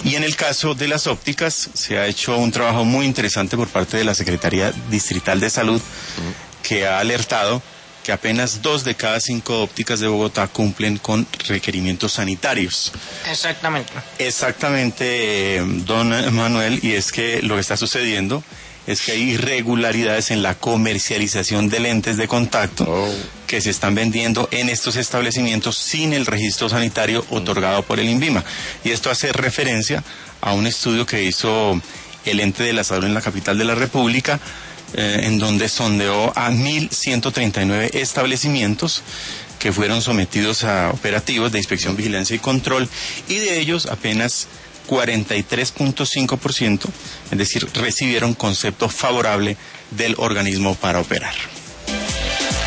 Y en el caso de las ópticas, se ha hecho un trabajo muy interesante por parte de la Secretaría Distrital de Salud, que ha alertado que apenas 2 de cada 5 ópticas de Bogotá cumplen con requerimientos sanitarios. Exactamente. Exactamente, don Manuel, y es que lo que está sucediendo es que hay irregularidades en la comercialización de lentes de contacto que se están vendiendo en estos establecimientos sin el registro sanitario otorgado por el INVIMA. Y esto hace referencia a un estudio que hizo el ente de la salud en la capital de la República, en donde sondeó a 1.139 establecimientos que fueron sometidos a operativos de inspección, vigilancia y control, y de ellos apenas 43.5%, es decir, recibieron concepto favorable del organismo para operar.